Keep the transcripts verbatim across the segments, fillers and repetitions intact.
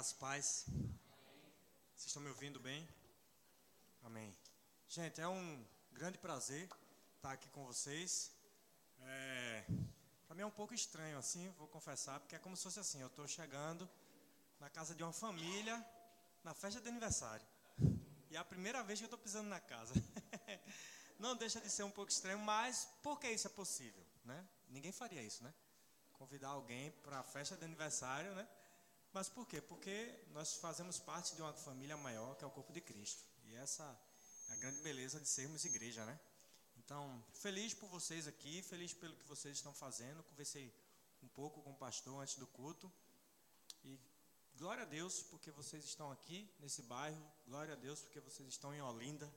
Graças, paz. Vocês estão me ouvindo bem? Amém. Gente, é um grande prazer estar aqui com vocês. É, para mim é um pouco estranho assim, vou confessar, porque é como se fosse assim, eu estou chegando na casa de uma família, na festa de aniversário. E é a primeira vez que eu estou pisando na casa. Não deixa de ser um pouco estranho, mas por que isso é possível, né? Ninguém faria isso, né? Convidar alguém para a festa de aniversário, né? Mas por quê? Porque nós fazemos parte de uma família maior, que é o corpo de Cristo. E essa é a grande beleza de sermos igreja, né? Então, feliz por vocês aqui, feliz pelo que vocês estão fazendo. Conversei um pouco com o pastor antes do culto. E glória a Deus porque vocês estão aqui nesse bairro. Glória a Deus porque vocês estão em Olinda.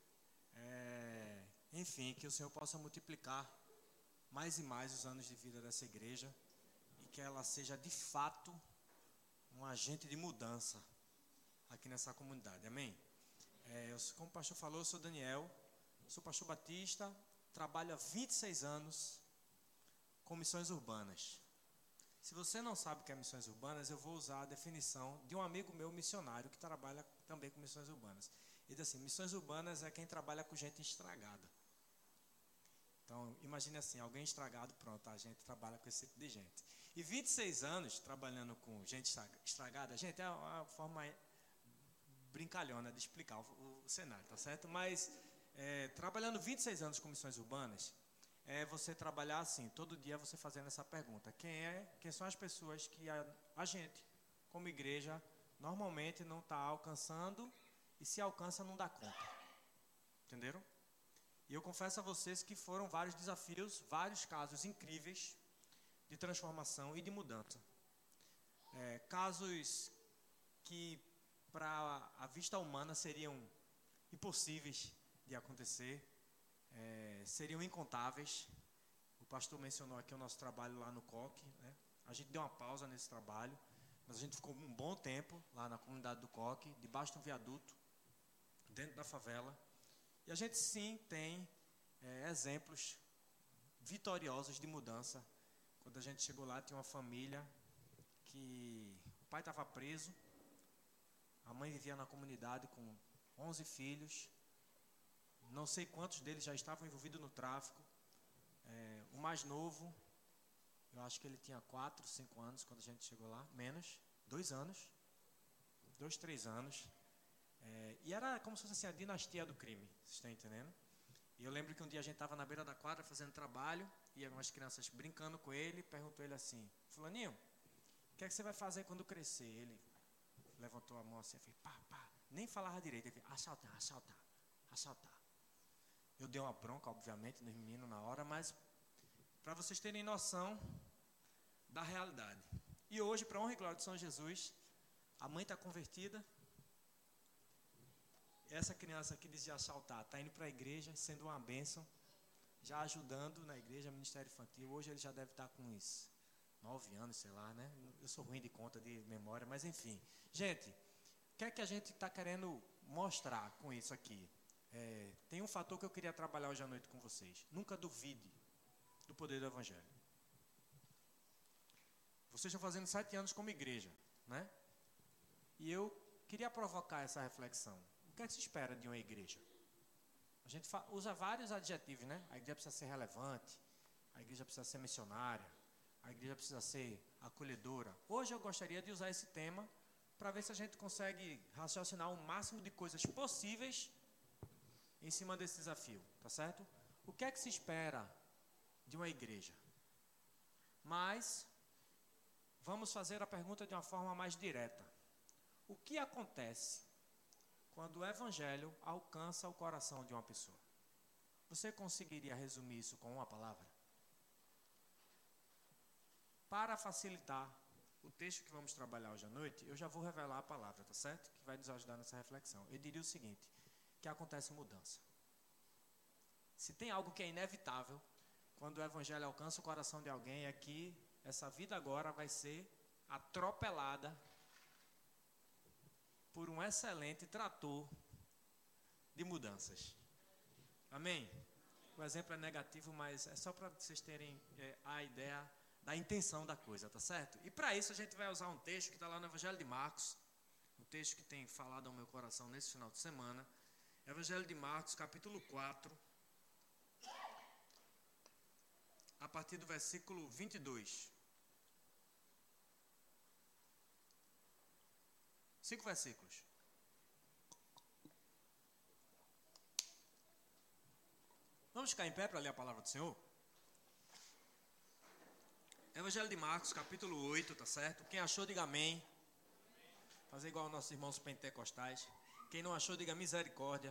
É, enfim, que o Senhor possa multiplicar mais e mais os anos de vida dessa igreja. E que ela seja de fato um agente de mudança aqui nessa comunidade, amém? É, eu, como o pastor falou, eu sou Daniel, sou pastor batista, trabalho há vinte e seis anos com missões urbanas. Se você não sabe o que é missões urbanas, eu vou usar a definição de um amigo meu missionário que trabalha também com missões urbanas. Ele diz assim, missões urbanas é quem trabalha com gente estragada. Então, imagine assim, alguém estragado, pronto, a gente trabalha com esse tipo de gente. E vinte e seis anos trabalhando com gente estragada, gente, é uma forma brincalhona de explicar o, o cenário, tá certo? Mas, é, trabalhando vinte e seis anos com missões urbanas, é você trabalhar assim, todo dia você fazendo essa pergunta. Quem, é, quem são as pessoas que a, a gente, como igreja, normalmente não está alcançando e se alcança não dá conta. Entenderam? E eu confesso a vocês que foram vários desafios, vários casos incríveis de transformação e de mudança. É, casos que para a vista humana seriam impossíveis de acontecer, é, seriam incontáveis. O pastor mencionou aqui o nosso trabalho lá no C O C, né? A gente deu uma pausa nesse trabalho, mas a gente ficou um bom tempo lá na comunidade do C O C, debaixo de um viaduto, dentro da favela. E a gente sim tem é, exemplos vitoriosos de mudança. Quando a gente chegou lá, tinha uma família que o pai estava preso, a mãe vivia na comunidade com onze filhos, não sei quantos deles já estavam envolvidos no tráfico. É, o mais novo, eu acho que ele tinha quatro, cinco anos quando a gente chegou lá, menos, dois anos, dois, três anos. É, e era como se fosse assim, a dinastia do crime, vocês estão entendendo? E eu lembro que um dia a gente estava na beira da quadra fazendo trabalho, e algumas crianças brincando com ele, perguntou ele assim, fulaninho, o que é que você vai fazer quando crescer? Ele levantou a mão assim, fez pá, pá, nem falava direito, ele fez, assaltar, assaltar, assaltar. Eu dei uma bronca, obviamente, nos meninos na hora, mas para vocês terem noção da realidade. E hoje, para a honra e glória de São Jesus, a mãe está convertida. Essa criança que dizia assaltar está indo para a igreja, sendo uma bênção, já ajudando na igreja, ministério infantil. Hoje ele já deve estar com uns nove anos, sei lá, né? Eu sou ruim de conta, de memória, mas enfim. Gente, o que é que a gente está querendo mostrar com isso aqui? É, tem um fator que eu queria trabalhar hoje à noite com vocês. Nunca duvide do poder do Evangelho. Vocês estão fazendo sete anos como igreja, né? E eu queria provocar essa reflexão. O que é que se espera de uma igreja? A gente usa vários adjetivos, né? A igreja precisa ser relevante, a igreja precisa ser missionária, a igreja precisa ser acolhedora. Hoje eu gostaria de usar esse tema para ver se a gente consegue raciocinar o máximo de coisas possíveis em cima desse desafio, tá certo? O que é que se espera de uma igreja? Mas vamos fazer a pergunta de uma forma mais direta. O que acontece quando o Evangelho alcança o coração de uma pessoa? Você conseguiria resumir isso com uma palavra? Para facilitar o texto que vamos trabalhar hoje à noite, eu já vou revelar a palavra, tá certo? Que vai nos ajudar nessa reflexão. Eu diria o seguinte, que acontece mudança. Se tem algo que é inevitável, quando o Evangelho alcança o coração de alguém, é que essa vida agora vai ser atropelada por um excelente trator de mudanças. Amém? O exemplo é negativo, mas é só para vocês terem é, a ideia da intenção da coisa, tá certo? E para isso a gente vai usar um texto que está lá no Evangelho de Marcos, um texto que tem falado ao meu coração nesse final de semana. Evangelho de Marcos, capítulo quatro, a partir do versículo vinte e dois. Cinco versículos. Vamos ficar em pé para ler a palavra do Senhor? Evangelho de Marcos, capítulo oito, tá certo? Quem achou, diga amém. Fazer igual aos nossos irmãos pentecostais. Quem não achou, diga misericórdia.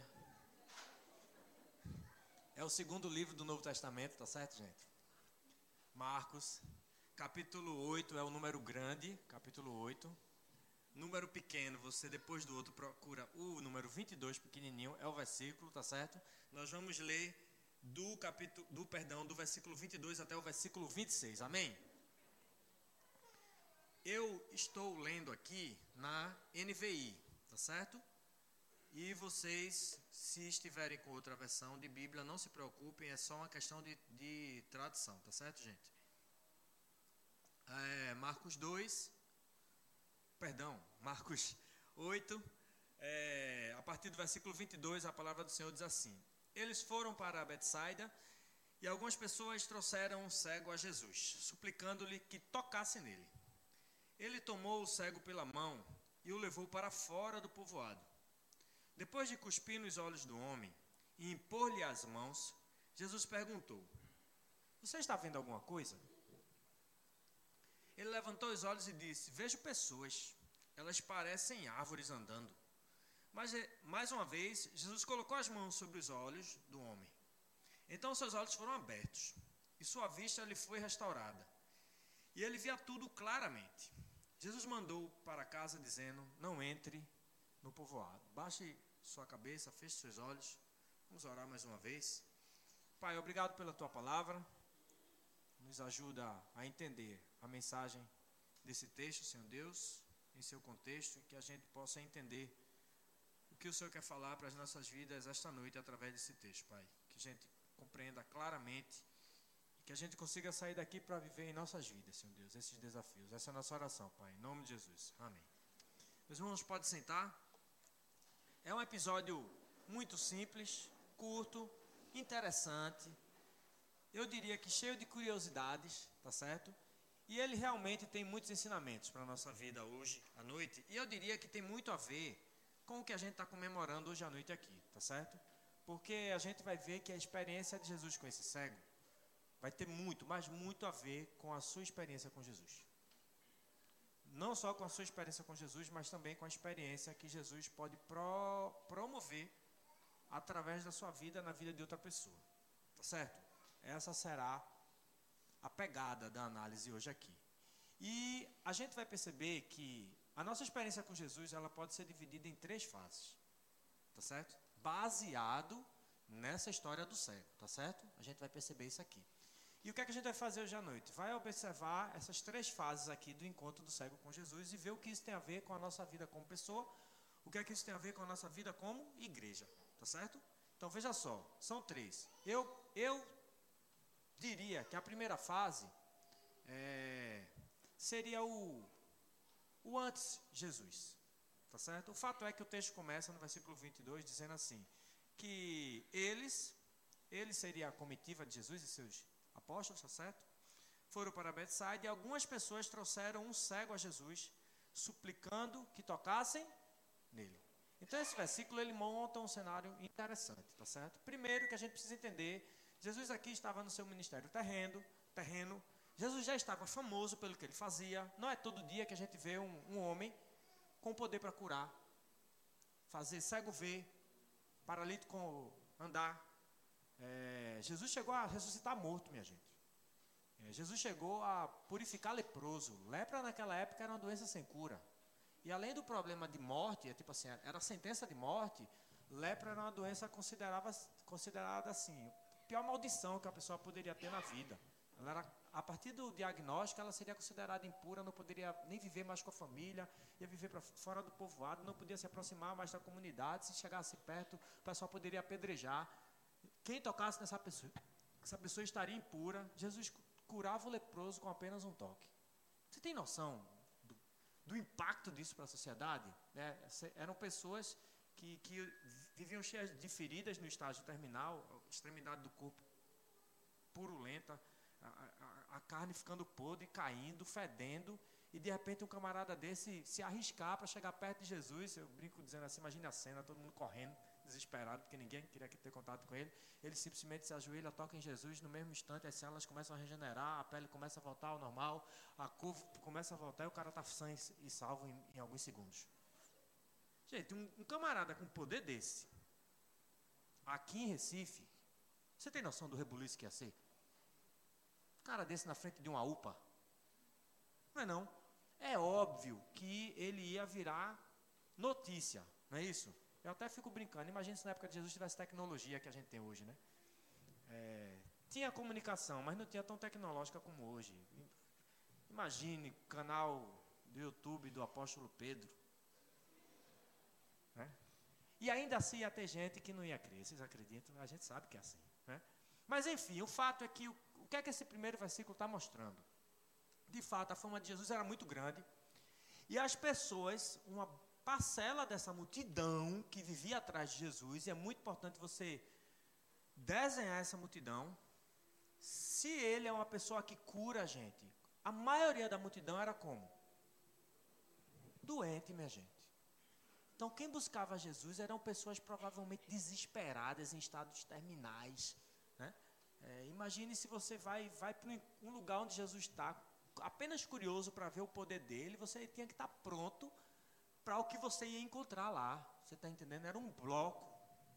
É o segundo livro do Novo Testamento, tá certo, gente? Marcos, capítulo oito é o número grande, capítulo oito. Número pequeno, você depois do outro procura o número vinte e dois, pequenininho, é o versículo, tá certo? Nós vamos ler do capítulo, do perdão, do versículo vinte e dois até o versículo vinte e seis, amém? Eu estou lendo aqui na N V I, tá certo? E vocês, se estiverem com outra versão de Bíblia, não se preocupem, é só uma questão de, de tradução, tá certo, gente? É, Marcos dois, perdão, Marcos oito, é, a partir do versículo vinte e dois, a palavra do Senhor diz assim: Eles foram para Betsaida e algumas pessoas trouxeram um cego a Jesus, suplicando-lhe que tocasse nele. Ele tomou o cego pela mão e o levou para fora do povoado. Depois de cuspir nos olhos do homem e impor-lhe as mãos, Jesus perguntou: Você está vendo alguma coisa? Ele levantou os olhos e disse: Vejo pessoas, elas parecem árvores andando. Mas, mais uma vez, Jesus colocou as mãos sobre os olhos do homem. Então seus olhos foram abertos e sua vista lhe foi restaurada. E ele via tudo claramente. Jesus mandou para casa dizendo: Não entre no povoado. Baixe sua cabeça, feche seus olhos. Vamos orar mais uma vez. Pai, obrigado pela tua palavra. Nos ajuda a entender a mensagem desse texto, Senhor Deus, em seu contexto, e que a gente possa entender o que o Senhor quer falar para as nossas vidas esta noite através desse texto, Pai. Que a gente compreenda claramente e que a gente consiga sair daqui para viver em nossas vidas, Senhor Deus, esses desafios. Essa é a nossa oração, Pai, em nome de Jesus. Amém. Meus irmãos, podem sentar. É um episódio muito simples, curto, interessante. Eu diria que cheio de curiosidades, tá certo? E ele realmente tem muitos ensinamentos para a nossa vida hoje à noite. E eu diria que tem muito a ver com o que a gente está comemorando hoje à noite aqui, tá certo? Porque a gente vai ver que a experiência de Jesus com esse cego vai ter muito, mas muito a ver com a sua experiência com Jesus. Não só com a sua experiência com Jesus, mas também com a experiência que Jesus pode pro, promover através da sua vida na vida de outra pessoa, tá certo? Essa será a pegada da análise hoje aqui. E a gente vai perceber que a nossa experiência com Jesus, ela pode ser dividida em três fases, tá certo? Baseado nessa história do cego, tá certo? A gente vai perceber isso aqui. E o que é que a gente vai fazer hoje à noite? Vai observar essas três fases aqui do encontro do cego com Jesus e ver o que isso tem a ver com a nossa vida como pessoa, o que é que isso tem a ver com a nossa vida como igreja, tá certo? Então veja só, são três. Eu, eu diria que a primeira fase é, seria o, o antes Jesus, tá certo? O fato é que o texto começa no versículo vinte e dois dizendo assim, que eles, eles seria a comitiva de Jesus e seus apóstolos, tá certo? Foram para Betsaida e algumas pessoas trouxeram um cego a Jesus, suplicando que tocassem nele. Então esse versículo ele monta um cenário interessante, tá certo? Primeiro que a gente precisa entender, Jesus aqui estava no seu ministério terreno, terreno. Jesus já estava famoso pelo que ele fazia. Não é todo dia que a gente vê um, um homem com poder para curar, fazer cego ver, paralítico andar. É, Jesus chegou a ressuscitar morto, minha gente. É, Jesus chegou a purificar leproso. Lepra naquela época era uma doença sem cura. E além do problema de morte, é tipo assim, era sentença de morte, lepra era uma doença considerada, considerada assim, a pior maldição que a pessoa poderia ter na vida. Ela era, a partir do diagnóstico, ela seria considerada impura, não poderia nem viver mais com a família, ia viver para fora do povoado, não podia se aproximar mais da comunidade, se chegasse perto, o pessoal poderia apedrejar. Quem tocasse nessa pessoa, essa pessoa estaria impura. Jesus curava o leproso com apenas um toque. Você tem noção do, do impacto disso para a sociedade? Né? Eram pessoas que, que viviam cheias de feridas no estágio terminal, a extremidade do corpo purulenta, a, a, a carne ficando podre, caindo, fedendo, e de repente um camarada desse se arriscar para chegar perto de Jesus. Eu brinco dizendo assim, imagine a cena, todo mundo correndo, desesperado, porque ninguém queria ter contato com ele. Ele simplesmente se ajoelha, toca em Jesus, no mesmo instante as células começam a regenerar, a pele começa a voltar ao normal, a curva começa a voltar e o cara está sã e salvo em, em alguns segundos. Gente, um, um camarada com poder desse, aqui em Recife, você tem noção do rebuliço que ia ser? Um cara desse na frente de uma U P A? Não é não. É óbvio que ele ia virar notícia, não é isso? Eu até fico brincando, imagina se na época de Jesus tivesse tecnologia que a gente tem hoje, né? É, tinha comunicação, mas não tinha tão tecnológica como hoje. Imagine o canal do YouTube do apóstolo Pedro. Né? E ainda assim ia ter gente que não ia crer, vocês acreditam? A gente sabe que é assim. Né? Mas enfim, o fato é que o, o que é que esse primeiro versículo está mostrando? De fato, a fama de Jesus era muito grande, e as pessoas, uma parcela dessa multidão que vivia atrás de Jesus, e é muito importante você desenhar essa multidão. Se ele é uma pessoa que cura a gente, a maioria da multidão era como? Doente, minha gente. Então, quem buscava Jesus eram pessoas provavelmente desesperadas, em estados terminais. Né? É, imagine se você vai, vai para um lugar onde Jesus está, apenas curioso para ver o poder dele, você tinha que estar pronto para o que você ia encontrar lá. Você está entendendo? Era um bloco.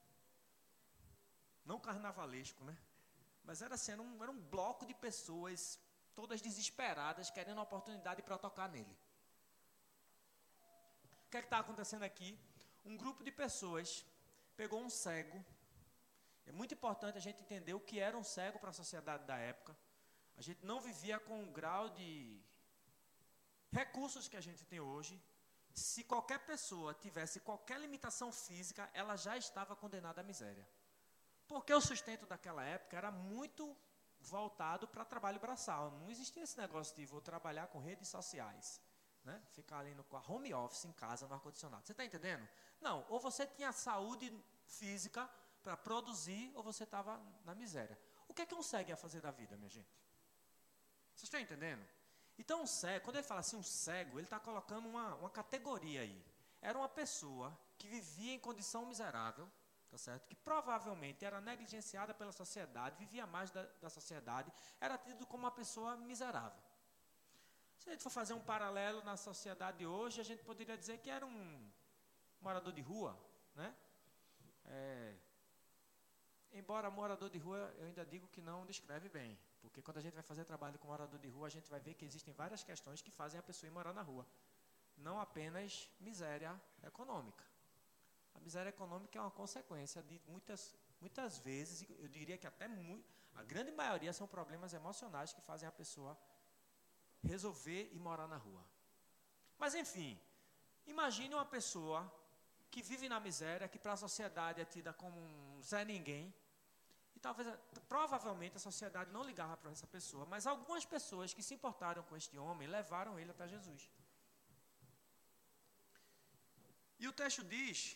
Não carnavalesco, né? Mas era assim, era um, era um bloco de pessoas, todas desesperadas, querendo uma oportunidade para tocar nele. O que é que está acontecendo aqui? Um grupo de pessoas pegou um cego. É muito importante a gente entender o que era um cego para a sociedade da época. A gente não vivia com o grau de recursos que a gente tem hoje. Se qualquer pessoa tivesse qualquer limitação física, ela já estava condenada à miséria. Porque o sustento daquela época era muito voltado para trabalho braçal. Não existia esse negócio de vou trabalhar com redes sociais. Né? Ficar ali no home office, em casa, no ar-condicionado. Você está entendendo? Não, ou você tinha saúde física para produzir, ou você estava na miséria. O que é que um cego ia fazer da vida, minha gente? Vocês estão entendendo? Então, um cego, quando ele fala assim, um cego, ele está colocando uma, uma categoria aí. Era uma pessoa que vivia em condição miserável, tá certo? Que provavelmente era negligenciada pela sociedade, vivia mais da, da sociedade, era tido como uma pessoa miserável. Se a gente for fazer um paralelo na sociedade de hoje, a gente poderia dizer que era um morador de rua, né? É, embora morador de rua, eu ainda digo que não descreve bem. Porque quando a gente vai fazer trabalho com morador de rua, a gente vai ver que existem várias questões que fazem a pessoa ir morar na rua. Não apenas miséria econômica. A miséria econômica é uma consequência de muitas, muitas vezes, eu diria que até muito, a grande maioria são problemas emocionais que fazem a pessoa resolver ir morar na rua. Mas enfim, imagine uma pessoa que vive na miséria, que para a sociedade é tida como um Zé Ninguém, e talvez, provavelmente a sociedade não ligava para essa pessoa, mas algumas pessoas que se importaram com este homem levaram ele até Jesus. E o texto diz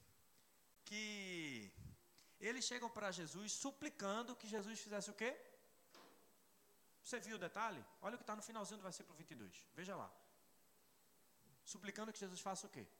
que eles chegam para Jesus suplicando que Jesus fizesse o quê? Você viu o detalhe? Olha o que está no finalzinho do versículo vinte e dois. Veja lá. Suplicando que Jesus faça o quê?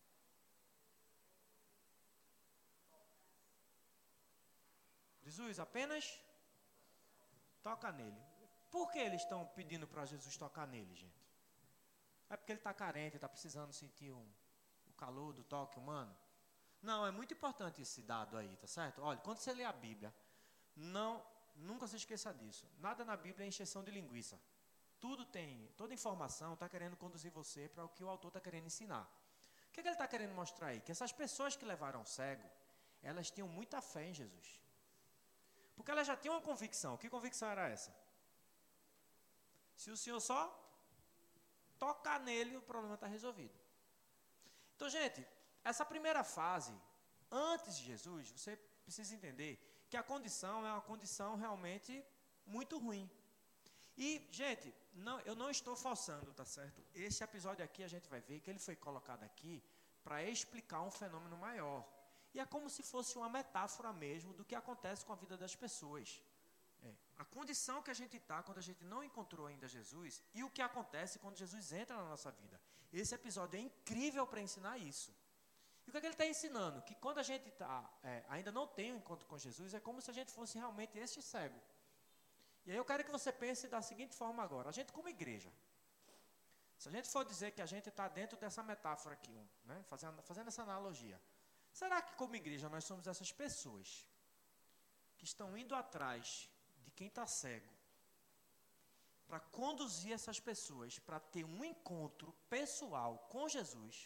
Jesus, apenas toca nele. Por que eles estão pedindo para Jesus tocar nele, gente? É porque ele está carente, está precisando sentir um, o calor do toque humano? Não, é muito importante esse dado aí, tá certo? Olha, quando você lê a Bíblia, não, nunca se esqueça disso. Nada na Bíblia é encheção de linguiça. Tudo tem, toda informação está querendo conduzir você para o que o autor está querendo ensinar. O que, é que ele está querendo mostrar aí? Que essas pessoas que levaram o cego, elas tinham muita fé em Jesus. Porque ela já tinha uma convicção. Que convicção era essa? Se o Senhor só tocar nele, o problema está resolvido. Então, gente, essa primeira fase, antes de Jesus, você precisa entender que a condição é uma condição realmente muito ruim. E, gente, não, eu não estou forçando, tá certo? Esse episódio aqui a gente vai ver que ele foi colocado aqui para explicar um fenômeno maior. E é como se fosse uma metáfora mesmo do que acontece com a vida das pessoas. É, a condição que a gente está quando a gente não encontrou ainda Jesus e o que acontece quando Jesus entra na nossa vida. Esse episódio é incrível para ensinar isso. E o que, é que ele está ensinando? Que quando a gente tá, é, ainda não tem um encontro com Jesus, é como se a gente fosse realmente este cego. E aí eu quero que você pense da seguinte forma agora. A gente como igreja, se a gente for dizer que a gente está dentro dessa metáfora aqui, né, fazendo, fazendo essa analogia, será que como igreja nós somos essas pessoas que estão indo atrás de quem está cego para conduzir essas pessoas para ter um encontro pessoal com Jesus,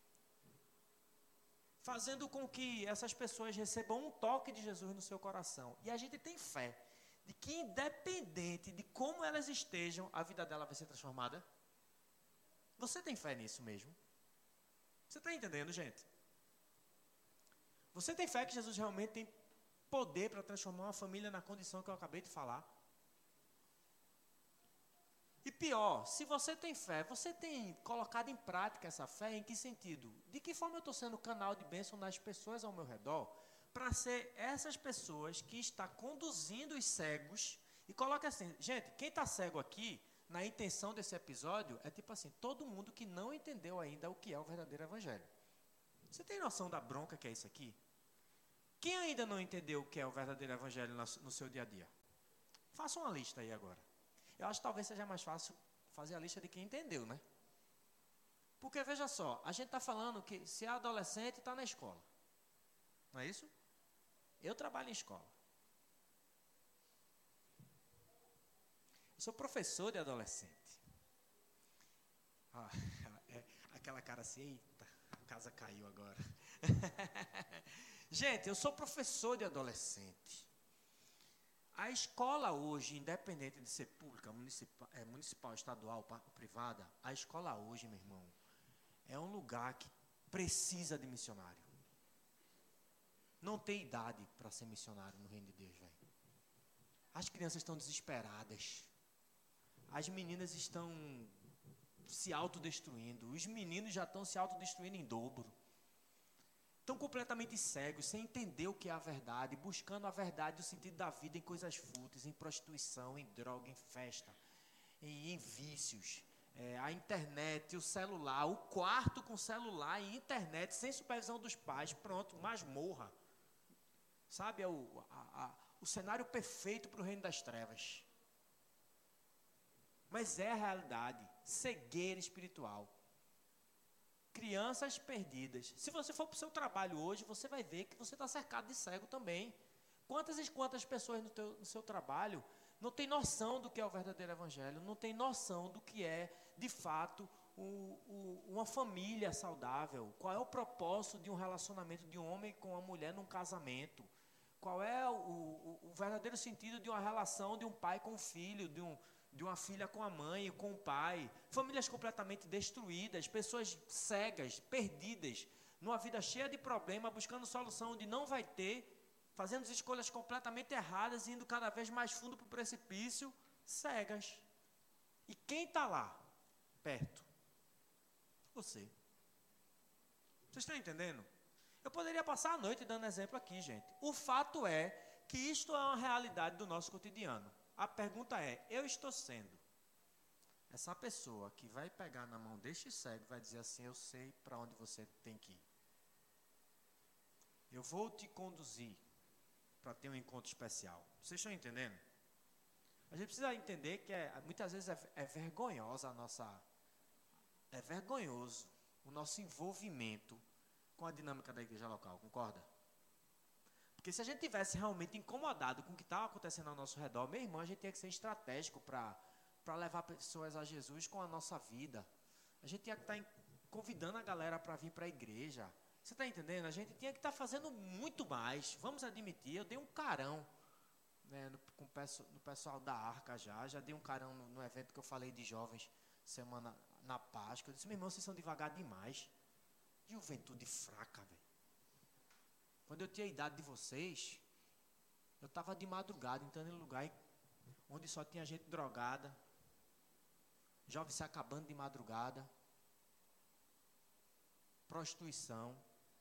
fazendo com que essas pessoas recebam um toque de Jesus no seu coração? E a gente tem fé de que independente de como elas estejam, a vida dela vai ser transformada? Você tem fé nisso mesmo? Você está entendendo, gente? Você tem fé que Jesus realmente tem poder para transformar uma família na condição que eu acabei de falar? E pior, se você tem fé, você tem colocado em prática essa fé em que sentido? De que forma eu estou sendo canal de bênção nas pessoas ao meu redor? Para ser essas pessoas que está conduzindo os cegos. E coloca assim, gente, quem está cego aqui, na intenção desse episódio, é tipo assim, todo mundo que não entendeu ainda o que é o verdadeiro evangelho. Você tem noção da bronca que é isso aqui? Quem ainda não entendeu o que é o verdadeiro evangelho no seu dia a dia? Faça uma lista aí agora. Eu acho que talvez seja mais fácil fazer a lista de quem entendeu, né? Porque veja só, a gente está falando que se é adolescente, está na escola. Não é isso? Eu trabalho em escola. Eu sou professor de adolescente. Ah, é aquela cara assim, eita, a casa caiu agora. Gente, eu sou professor de adolescente. A escola hoje, independente de ser pública, municipal, é, municipal estadual, privada, a escola hoje, meu irmão, é um lugar que precisa de missionário. Não tem idade para ser missionário no reino de Deus, velho. As crianças estão desesperadas. As meninas estão se autodestruindo. Os meninos já estão se autodestruindo em dobro. Estão completamente cegos, sem entender o que é a verdade, buscando a verdade, o sentido da vida em coisas fúteis, em prostituição, em droga, em festa, em, em vícios. É, a internet, o celular, o quarto com celular e internet, sem supervisão dos pais, pronto, masmorra. Sabe, é o, a, a, o cenário perfeito para o reino das trevas. Mas é a realidade, cegueira espiritual. Crianças perdidas. Se você for para o seu trabalho hoje, você vai ver que você está cercado de cego também. Quantas e quantas pessoas no, teu, no seu trabalho não tem noção do que é o verdadeiro evangelho, não tem noção do que é, de fato, o, o, uma família saudável. Qual é o propósito de um relacionamento de um homem com uma mulher num casamento? Qual é o, o, o verdadeiro sentido de uma relação de um pai com o filho, de, um, de uma filha com a mãe, com o pai? Famílias completamente destruídas, pessoas cegas, perdidas, numa vida cheia de problemas, buscando solução onde não vai ter, fazendo escolhas completamente erradas, indo cada vez mais fundo para o precipício, cegas. E quem está lá, perto? Você. Vocês estão entendendo? Eu poderia passar a noite dando exemplo aqui, gente. O fato é que isto é uma realidade do nosso cotidiano. A pergunta é, eu estou sendo essa pessoa que vai pegar na mão deste cego, vai dizer assim, eu sei para onde você tem que ir. Eu vou te conduzir para ter um encontro especial. Vocês estão entendendo? A gente precisa entender que é, muitas vezes é, é vergonhosa a nossa... É vergonhoso o nosso envolvimento com a dinâmica da igreja local, concorda? Porque se a gente tivesse realmente incomodado com o que estava acontecendo ao nosso redor, meu irmão, a gente tinha que ser estratégico para para levar pessoas a Jesus com a nossa vida. A gente tinha que estar tá convidando a galera para vir para a igreja. Você está entendendo? A gente tinha que estar tá fazendo muito mais. Vamos admitir, eu dei um carão, né, no, com o no pessoal da Arca já, já dei um carão no, no evento que eu falei de jovens semana na Páscoa. Eu disse, meu irmão, vocês são devagar demais. Juventude fraca, velho. Quando eu tinha a idade de vocês, eu estava de madrugada entrando em lugar onde só tinha gente drogada, jovens se acabando de madrugada, prostituição,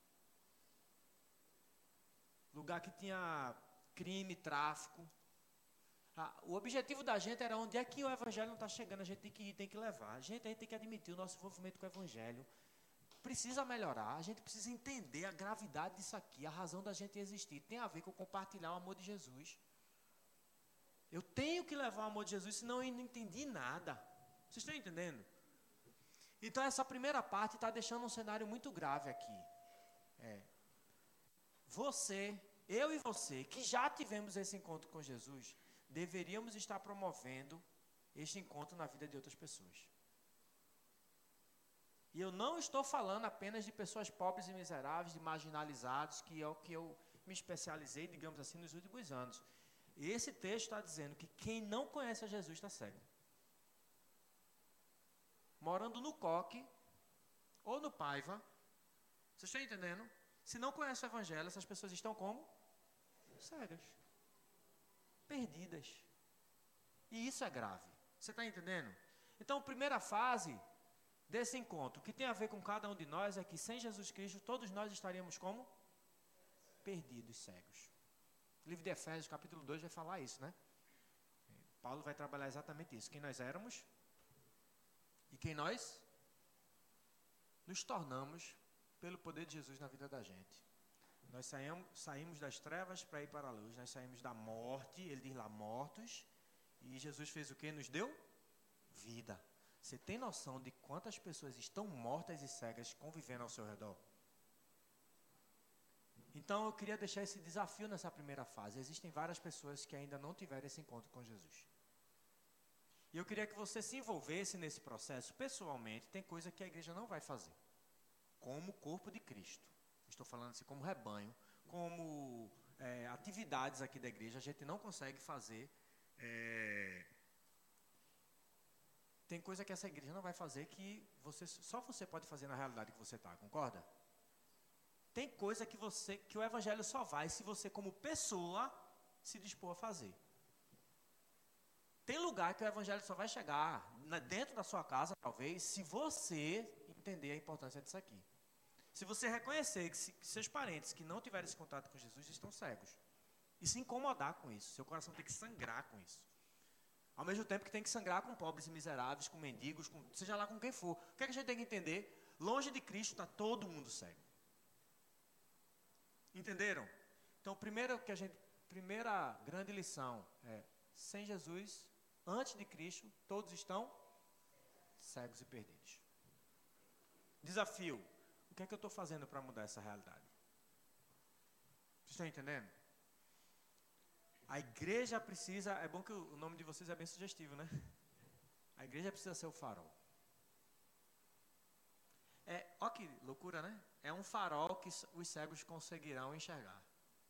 lugar que tinha crime, tráfico. Ah, o objetivo da gente era onde é que o evangelho não está chegando, a gente tem que ir, tem que levar. A gente, a gente tem que admitir o nosso envolvimento com o evangelho. Precisa melhorar, a gente precisa entender a gravidade disso aqui, a razão da gente existir. Tem a ver com compartilhar o amor de Jesus. Eu tenho que levar o amor de Jesus, senão eu não entendi nada. Vocês estão entendendo? Então essa primeira parte está deixando um cenário muito grave aqui. É, você, eu e você, que já tivemos esse encontro com Jesus, deveríamos estar promovendo este encontro na vida de outras pessoas. E eu não estou falando apenas de pessoas pobres e miseráveis, de marginalizados, que é o que eu me especializei, digamos assim, nos últimos anos. Esse texto está dizendo que quem não conhece a Jesus está cego. Morando no Coque ou no Paiva, vocês estão entendendo? Se não conhece o evangelho, essas pessoas estão como? Cegas. Perdidas. E isso é grave. Você está entendendo? Então, a primeira fase desse encontro, que tem a ver com cada um de nós, é que sem Jesus Cristo, todos nós estaríamos como? Perdidos, cegos. O livro de Efésios, capítulo dois, vai falar isso, né? Paulo vai trabalhar exatamente isso. Quem nós éramos e quem nós nos tornamos pelo poder de Jesus na vida da gente. Nós saímos, saímos das trevas para ir para a luz. Nós saímos da morte, ele diz lá, mortos. E Jesus fez o quê? Nos deu vida. Você tem noção de quantas pessoas estão mortas e cegas convivendo ao seu redor? Então eu queria deixar esse desafio nessa primeira fase. Existem várias pessoas que ainda não tiveram esse encontro com Jesus. E eu queria que você se envolvesse nesse processo pessoalmente. Tem coisa que a igreja não vai fazer. Como corpo de Cristo. Estou falando assim como rebanho, como é, atividades aqui da igreja. A gente não consegue fazer. É, tem coisa que essa igreja não vai fazer que você, só você pode fazer na realidade que você está. Concorda? Tem coisa que, você, que o evangelho só vai se você como pessoa se dispor a fazer. Tem lugar que o evangelho só vai chegar na, dentro da sua casa, talvez, se você entender a importância disso aqui. Se você reconhecer que, se, que seus parentes que não tiveram esse contato com Jesus estão cegos. E se incomodar com isso. Seu coração tem que sangrar com isso. Ao mesmo tempo que tem que sangrar com pobres e miseráveis, com mendigos, com, seja lá com quem for. O que, é que a gente tem que entender? Longe de Cristo está todo mundo cego. Entenderam? Então, primeiro que a gente, primeira grande lição é, sem Jesus, antes de Cristo, todos estão cegos e perdidos. Desafio. O que é que eu estou fazendo para mudar essa realidade? Vocês estão entendendo? A igreja precisa, é bom que o nome de vocês é bem sugestivo, né? A igreja precisa ser o farol. É, ó que loucura, né? É um farol que os cegos conseguirão enxergar.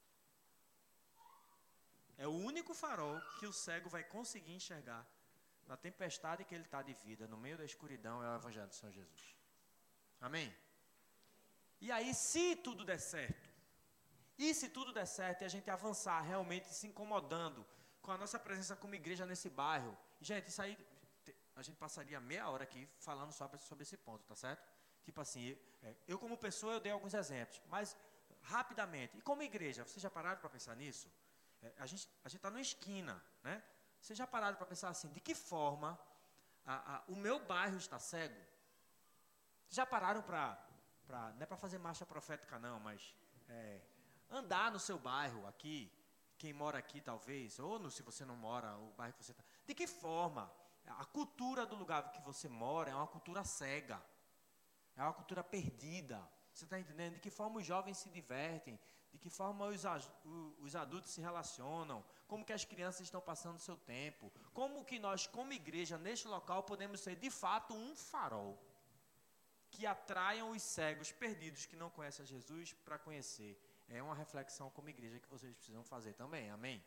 É o único farol que o cego vai conseguir enxergar na tempestade que ele está de vida, no meio da escuridão, é o Evangelho do Senhor Jesus. Amém? E aí, se tudo der certo, e se tudo der certo e a gente avançar realmente se incomodando com a nossa presença como igreja nesse bairro, gente, isso aí, a gente passaria meia hora aqui falando só sobre esse ponto, tá certo? Tipo assim, eu como pessoa eu dei alguns exemplos, mas rapidamente, e como igreja, vocês já pararam para pensar nisso? A gente a gente está numa esquina, né? Vocês já pararam para pensar assim, de que forma a, a, o meu bairro está cego? Já pararam para, não é para fazer marcha profética não, mas é, andar no seu bairro aqui, quem mora aqui talvez, ou no, se você não mora, o bairro que você está, de que forma a cultura do lugar que você mora é uma cultura cega, é uma cultura perdida, você está entendendo? De que forma os jovens se divertem, de que forma os, os adultos se relacionam, como que as crianças estão passando o seu tempo, como que nós como igreja neste local podemos ser de fato um farol, que atraiam os cegos perdidos que não conhecem a Jesus para conhecer. É uma reflexão como igreja que vocês precisam fazer também, amém?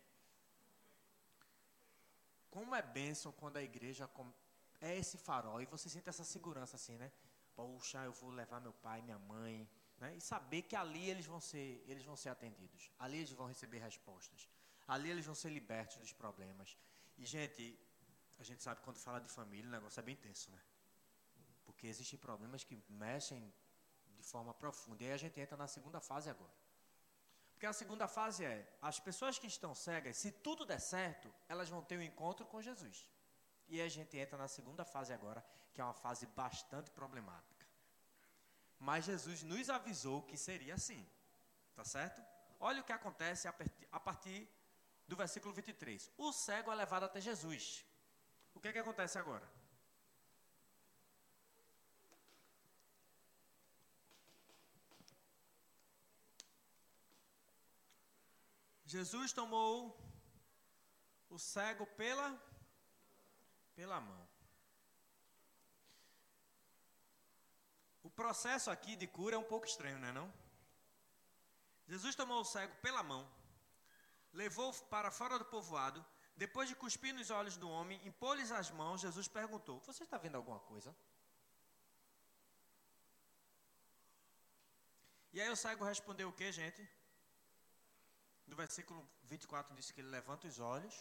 Como é bênção quando a igreja é esse farol e você sente essa segurança assim, né? Poxa, eu vou levar meu pai, minha mãe, né? E saber que ali eles vão ser, eles vão ser atendidos, ali eles vão receber respostas, ali eles vão ser libertos dos problemas. E, gente, a gente sabe que quando fala de família, o negócio é bem tenso, né? Porque existem problemas que mexem de forma profunda. E aí a gente entra na segunda fase agora. Porque a segunda fase é, as pessoas que estão cegas, se tudo der certo, elas vão ter um encontro com Jesus. E aí a gente entra na segunda fase agora, que é uma fase bastante problemática. Mas Jesus nos avisou que seria assim. Tá certo? Olha o que acontece a partir do versículo vinte e três. O cego é levado até Jesus. O que é que acontece agora? Jesus tomou o cego pela, pela mão. O processo aqui de cura é um pouco estranho, não é não? Jesus tomou o cego pela mão, levou-o para fora do povoado, depois de cuspir nos olhos do homem, impôs-lhes as mãos, Jesus perguntou, você está vendo alguma coisa? E aí o cego respondeu o que, gente? No versículo vinte e quatro diz que ele levanta os olhos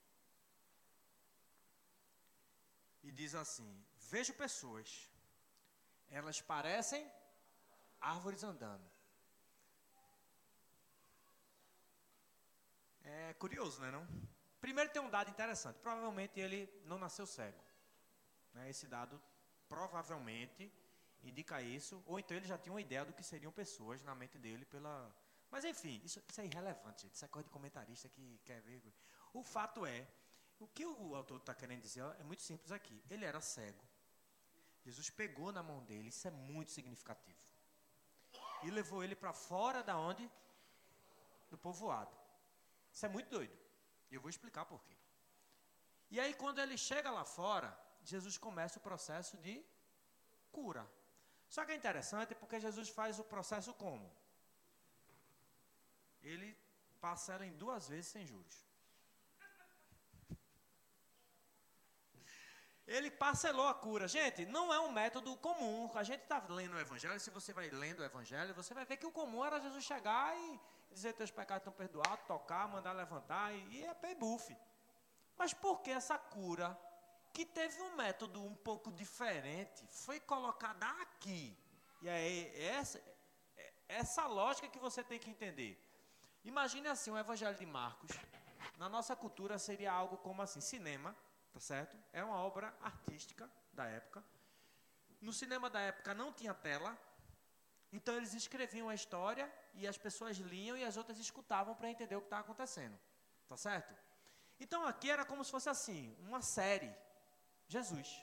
e diz assim, vejo pessoas, elas parecem árvores andando. É curioso, né, não? Primeiro tem um dado interessante. Provavelmente ele não nasceu cego. Né? Esse dado provavelmente indica isso. Ou então ele já tinha uma ideia do que seriam pessoas na mente dele pela... Mas enfim, isso, isso é irrelevante, gente. Isso é coisa de comentarista que quer ver. O fato é, o que o autor está querendo dizer é muito simples aqui. Ele era cego. Jesus pegou na mão dele, isso é muito significativo. E levou ele para fora da onde? Do povoado. Isso é muito doido. E eu vou explicar por quê. E aí, quando ele chega lá fora, Jesus começa o processo de cura. Só que é interessante porque Jesus faz o processo como? Ele parcela em duas vezes sem juros. Ele parcelou a cura. Gente, não é um método comum. A gente está lendo o Evangelho, se você vai lendo o Evangelho, você vai ver que o comum era Jesus chegar e dizer teus pecados estão perdoados, tocar, mandar levantar, e, e é pay-buff. Mas por que essa cura, que teve um método um pouco diferente, foi colocada aqui? E é essa, essa lógica que você tem que entender. Imagine assim, o Evangelho de Marcos, na nossa cultura seria algo como assim, cinema, tá certo? É uma obra artística da época. No cinema da época não tinha tela, então eles escreviam a história e as pessoas liam e as outras escutavam para entender o que estava acontecendo, tá certo? Então aqui era como se fosse assim, uma série, Jesus.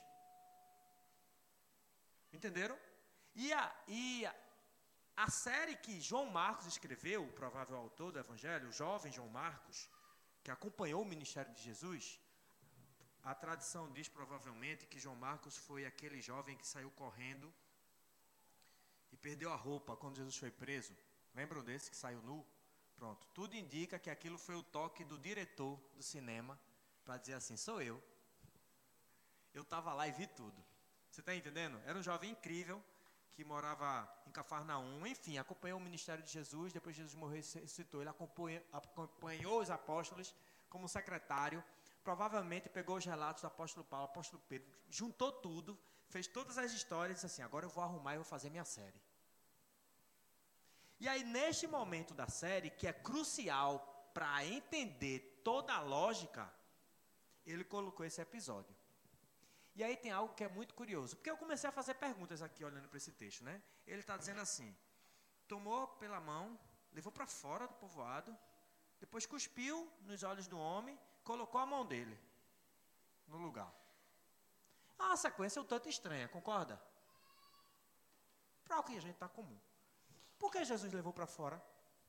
Entenderam? E a, e a, a série que João Marcos escreveu, o provável autor do Evangelho, o jovem João Marcos, que acompanhou o ministério de Jesus, a tradição diz provavelmente que João Marcos foi aquele jovem que saiu correndo e perdeu a roupa quando Jesus foi preso. Lembram desse que saiu nu? Pronto. Tudo indica que aquilo foi o toque do diretor do cinema para dizer assim, sou eu. Eu estava lá e vi tudo. Você está entendendo? Era um jovem incrível que morava em Cafarnaum. Enfim, acompanhou o ministério de Jesus. Depois de Jesus morrer, ressuscitou. Ele acompanhou, acompanhou os apóstolos como secretário. Provavelmente pegou os relatos do apóstolo Paulo, apóstolo Pedro, juntou tudo, fez todas as histórias e disse assim, agora eu vou arrumar e vou fazer minha série. E aí, neste momento da série, que é crucial para entender toda a lógica, ele colocou esse episódio. E aí tem algo que é muito curioso, porque eu comecei a fazer perguntas aqui, olhando para esse texto, né? Ele está dizendo assim, tomou pela mão, levou para fora do povoado, depois cuspiu nos olhos do homem, colocou a mão dele no lugar. É uma sequência um tanto estranha, concorda? Para o que a gente está comum. Por que Jesus levou para fora?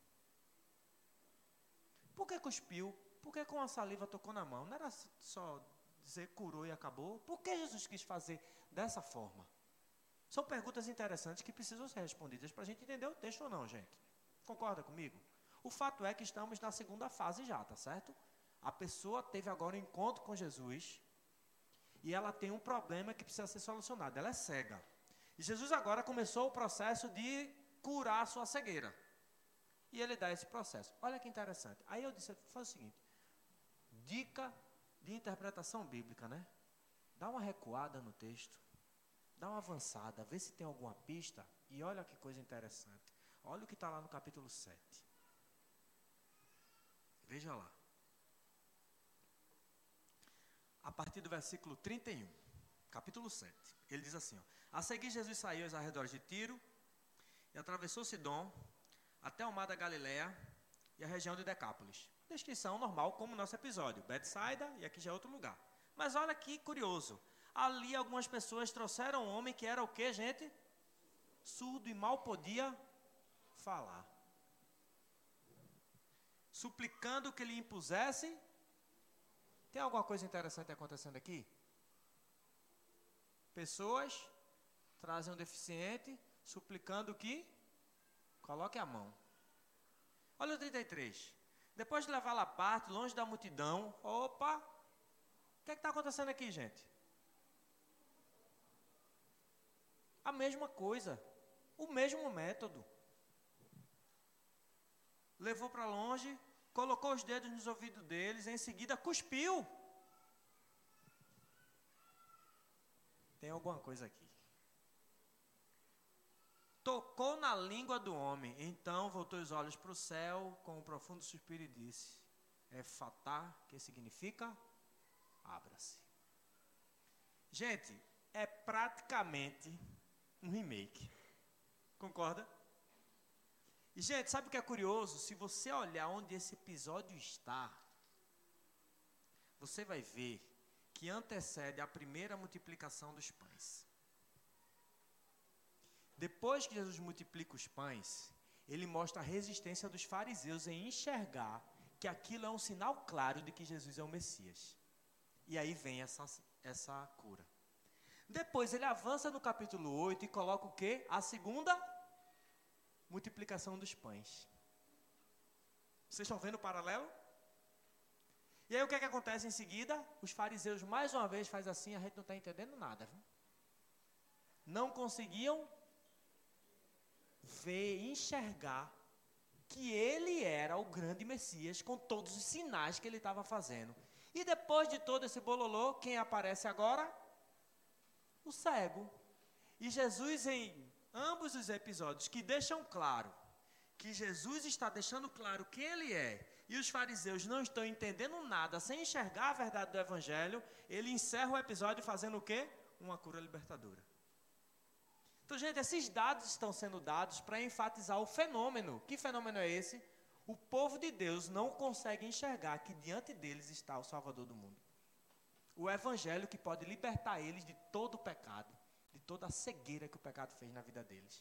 Por que cuspiu? Por que com a saliva tocou na mão? Não era só dizer curou e acabou? Por que Jesus quis fazer dessa forma? São perguntas interessantes que precisam ser respondidas para a gente entender o texto ou não, gente. Concorda comigo? O fato é que estamos na segunda fase já, tá certo? A pessoa teve agora um encontro com Jesus e ela tem um problema que precisa ser solucionado. Ela é cega. E Jesus agora começou o processo de curar a sua cegueira. E ele dá esse processo. Olha que interessante. Aí eu disse, faz o seguinte. Dica de interpretação bíblica, né? Dá uma recuada no texto, dá uma avançada, vê se tem alguma pista e olha que coisa interessante. Olha o que está lá no capítulo sete. Veja lá. A partir do versículo trinta e um, capítulo sete. Ele diz assim, ó, a seguir Jesus saiu aos arredores de Tiro e atravessou Sidom até o mar da Galileia e a região de Decápolis. Descrição normal como o nosso episódio, Betsaida, e aqui já é outro lugar. Mas olha que curioso, ali algumas pessoas trouxeram um homem que era o que, gente? Surdo e mal podia falar. Suplicando que lhe impusesse. Tem alguma coisa interessante acontecendo aqui? Pessoas trazem um deficiente, suplicando que coloque a mão. Olha o trinta e três. Depois de levá-la à parte, longe da multidão, opa, o que é que está acontecendo aqui, gente? A mesma coisa, o mesmo método. Levou para longe, colocou os dedos nos ouvidos deles, em seguida cuspiu. Tem alguma coisa aqui. Tocou na língua do homem, então voltou os olhos para o céu com um profundo suspiro e disse, Efatá, que significa abra-se. Gente, é praticamente um remake. Concorda? E, gente, sabe o que é curioso? Se você olhar onde esse episódio está, você vai ver que antecede a primeira multiplicação dos pães. Depois que Jesus multiplica os pães, ele mostra a resistência dos fariseus em enxergar que aquilo é um sinal claro de que Jesus é o Messias. E aí vem essa, essa cura. Depois ele avança no capítulo oito e coloca o quê? A segunda multiplicação dos pães. Vocês estão vendo o paralelo? E aí o que é que acontece em seguida? Os fariseus mais uma vez fazem assim, a gente não está entendendo nada. Viu? Não conseguiam ver, enxergar que ele era o grande Messias com todos os sinais que ele estava fazendo. E depois de todo esse bololô, quem aparece agora? O cego. E Jesus, em ambos os episódios que deixam claro que Jesus está deixando claro quem ele é, e os fariseus não estão entendendo nada, sem enxergar a verdade do evangelho, ele encerra o episódio fazendo o quê? Uma cura libertadora. Então, gente, esses dados estão sendo dados para enfatizar o fenômeno. Que fenômeno é esse? O povo de Deus não consegue enxergar que diante deles está o Salvador do mundo. O evangelho que pode libertar eles de todo o pecado, de toda a cegueira que o pecado fez na vida deles.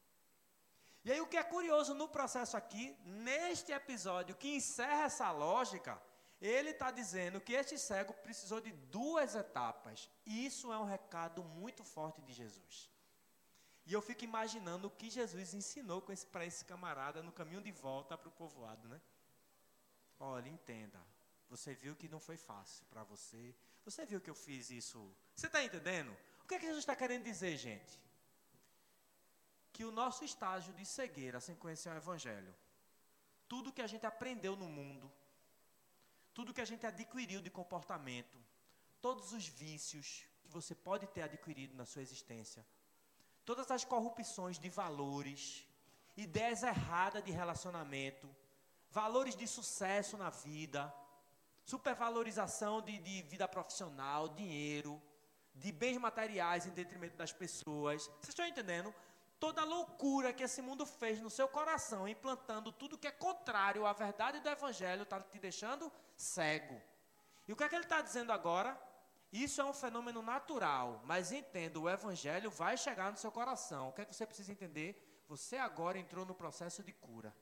E aí o que é curioso no processo aqui, neste episódio que encerra essa lógica, ele está dizendo que este cego precisou de duas etapas. E isso é um recado muito forte de Jesus. E eu fico imaginando o que Jesus ensinou para esse camarada no caminho de volta para o povoado, né? Olha, entenda, você viu que não foi fácil para você, você viu que eu fiz isso, você está entendendo? O que é que Jesus está querendo dizer, gente? Que o nosso estágio de cegueira sem conhecer o evangelho, tudo que a gente aprendeu no mundo, tudo que a gente adquiriu de comportamento, todos os vícios que você pode ter adquirido na sua existência, todas as corrupções de valores, ideias erradas de relacionamento, valores de sucesso na vida, supervalorização de, de vida profissional, dinheiro, de bens materiais em detrimento das pessoas. Vocês estão entendendo? Toda a loucura que esse mundo fez no seu coração, implantando tudo que é contrário à verdade do evangelho, está te deixando cego. E o que é que ele está dizendo agora? Isso é um fenômeno natural, mas entenda, o evangelho vai chegar no seu coração. O que é que você precisa entender? Você agora entrou no processo de cura.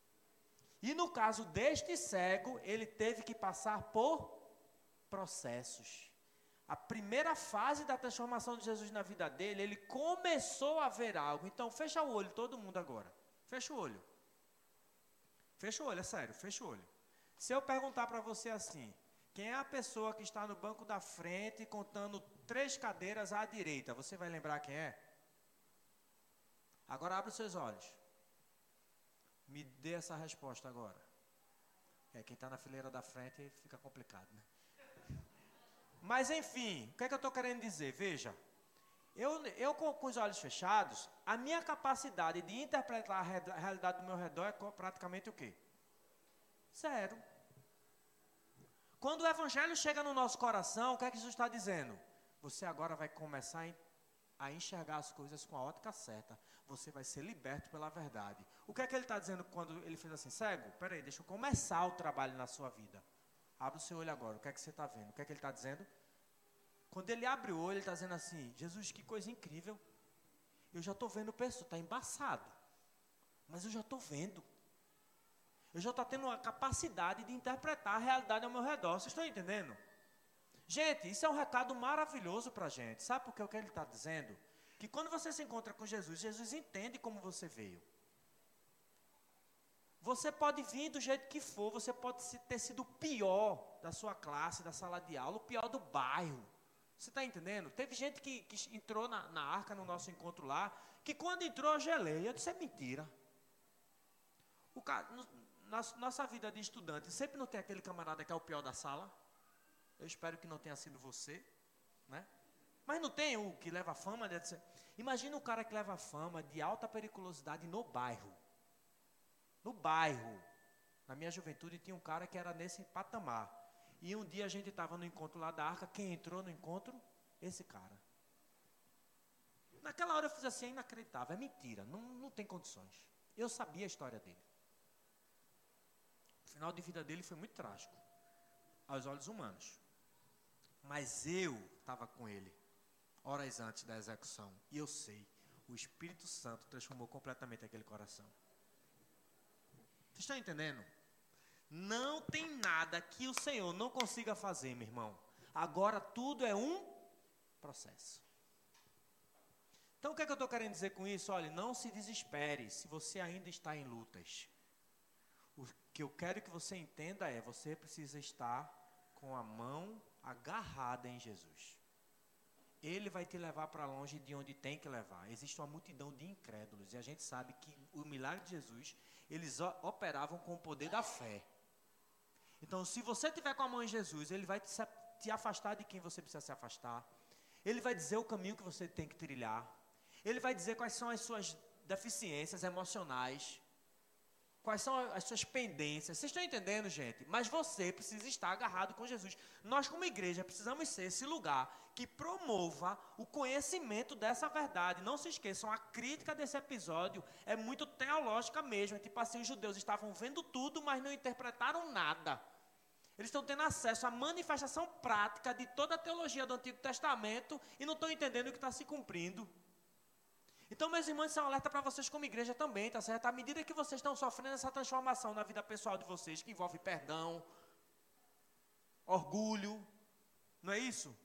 E no caso deste cego, ele teve que passar por processos. A primeira fase da transformação de Jesus na vida dele, ele começou a ver algo. Então, fecha o olho, todo mundo agora. Fecha o olho. Fecha o olho, é sério, fecha o olho. Se eu perguntar para você assim, quem é a pessoa que está no banco da frente contando três cadeiras à direita? Você vai lembrar quem é? Agora abre os seus olhos. Me dê essa resposta agora. É, quem está na fileira da frente fica complicado, né? Mas enfim, o que é que eu estou querendo dizer? Veja, eu, eu com, com os olhos fechados, a minha capacidade de interpretar a, re, a realidade do meu redor é praticamente o quê? Zero. Quando o evangelho chega no nosso coração, o que é que Jesus está dizendo? Você agora vai começar a enxergar as coisas com a ótica certa. Você vai ser liberto pela verdade. O que é que ele está dizendo quando ele fez assim? Cego, peraí, deixa eu começar o trabalho na sua vida. Abre o seu olho agora, o que é que você está vendo? O que é que ele está dizendo? Quando ele abre o olho, ele está dizendo assim, Jesus, que coisa incrível. Eu já estou vendo pessoa, está embaçado. Mas eu já estou vendo. Eu já estou tendo a capacidade de interpretar a realidade ao meu redor. Vocês estão entendendo? Gente, isso é um recado maravilhoso para a gente. Sabe por que o que ele está dizendo? Que quando você se encontra com Jesus, Jesus entende como você veio. Você pode vir do jeito que for, você pode ter sido o pior da sua classe, da sala de aula, o pior do bairro. Você está entendendo? Teve gente que, que entrou na, na arca no nosso encontro lá, que quando entrou eu gelei. Eu disse, é mentira. O cara, no, na nossa vida de estudante, sempre não tem aquele camarada que é o pior da sala. Eu espero que não tenha sido você, né? Mas não tem o que leva fama de ser. Imagina um cara que leva fama de alta periculosidade no bairro. No bairro. Na minha juventude tinha um cara que era nesse patamar. E um dia a gente estava no encontro lá da arca. Quem entrou no encontro? Esse cara. Naquela hora eu fiz assim, é inacreditável, é mentira, não, não tem condições. Eu sabia a história dele. O final de vida dele foi muito trágico, aos olhos humanos. Mas eu estava com ele, horas antes da execução, e eu sei, o Espírito Santo transformou completamente aquele coração. Vocês estão entendendo? Não tem nada que o Senhor não consiga fazer, meu irmão. Agora tudo é um processo. Então o que é que eu estou querendo dizer com isso? Olha, não se desespere se você ainda está em lutas. O que eu quero que você entenda é, você precisa estar com a mão agarrada em Jesus. Ele vai te levar para longe de onde tem que levar. Existe uma multidão de incrédulos e a gente sabe que o milagre de Jesus, eles operavam com o poder da fé. Então, se você tiver com a mão em Jesus, ele vai te, te afastar de quem você precisa se afastar. Ele vai dizer o caminho que você tem que trilhar. Ele vai dizer quais são as suas deficiências emocionais, quais são as suas pendências. Vocês estão entendendo, gente? Mas você precisa estar agarrado com Jesus. Nós, como igreja, precisamos ser esse lugar que promova o conhecimento dessa verdade. Não se esqueçam, a crítica desse episódio é muito teológica mesmo. É tipo assim, os judeus estavam vendo tudo, mas não interpretaram nada. Eles estão tendo acesso à manifestação prática de toda a teologia do Antigo Testamento e não estão entendendo o que está se cumprindo. Então, meus irmãos, isso é um alerta para vocês como igreja também, tá certo? À medida que vocês estão sofrendo essa transformação na vida pessoal de vocês, que envolve perdão, orgulho, não é isso?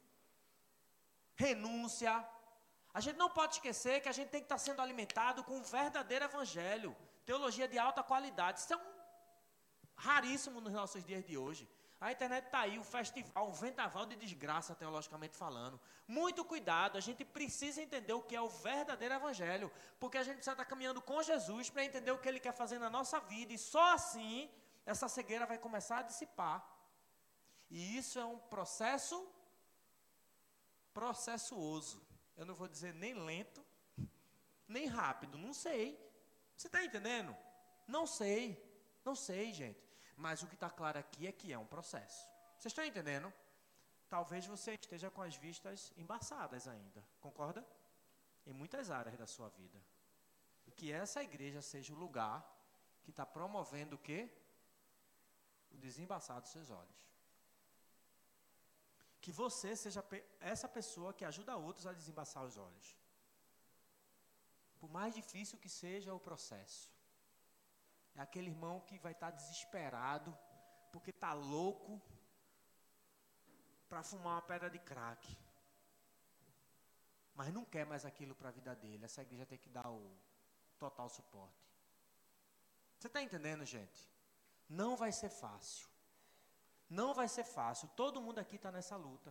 Renúncia. A gente não pode esquecer que a gente tem que estar sendo alimentado com o verdadeiro evangelho, teologia de alta qualidade. Isso é um raríssimo nos nossos dias de hoje. A internet está aí, o festival, um vendaval de desgraça, teologicamente falando. Muito cuidado, a gente precisa entender o que é o verdadeiro evangelho, porque a gente precisa estar caminhando com Jesus para entender o que Ele quer fazer na nossa vida, e só assim essa cegueira vai começar a dissipar. E isso é um processo processuoso. Eu não vou dizer nem lento, nem rápido, não sei. Você está entendendo? Não sei, não sei, gente. Mas o que está claro aqui é que é um processo. Vocês estão entendendo? Talvez você esteja com as vistas embaçadas ainda. Concorda? Em muitas áreas da sua vida. E que essa igreja seja o lugar que está promovendo o quê? O desembaçar dos seus olhos. Que você seja essa pessoa que ajuda outros a desembaçar os olhos. Por mais difícil que seja o processo. É aquele irmão que vai estar desesperado, porque está louco para fumar uma pedra de crack. Mas não quer mais aquilo para a vida dele. Essa igreja tem que dar o total suporte. Você está entendendo, gente? Não vai ser fácil. Não vai ser fácil. Todo mundo aqui está nessa luta.